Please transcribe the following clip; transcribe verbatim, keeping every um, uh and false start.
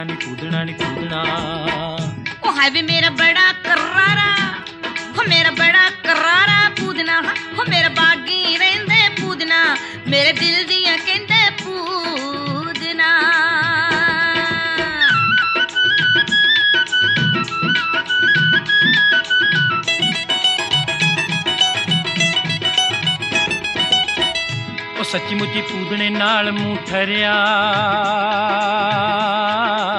ਨੀ ਕੂਦਣਾ ਨੀ ਕੂਦਣਾ ओ है भी मेरा बड़ा करारा हो मेरा बड़ा करारा पूदना हो मेरा बागी रहंदे पूदना मेरे दिल दियां कहंदे पूदना ਉਹ ਸੱਚੀ ਮੁੱਚੀ ਪੂਦਣੇ ਨਾਲ ਮੂੰਹ ਠਰਿਆ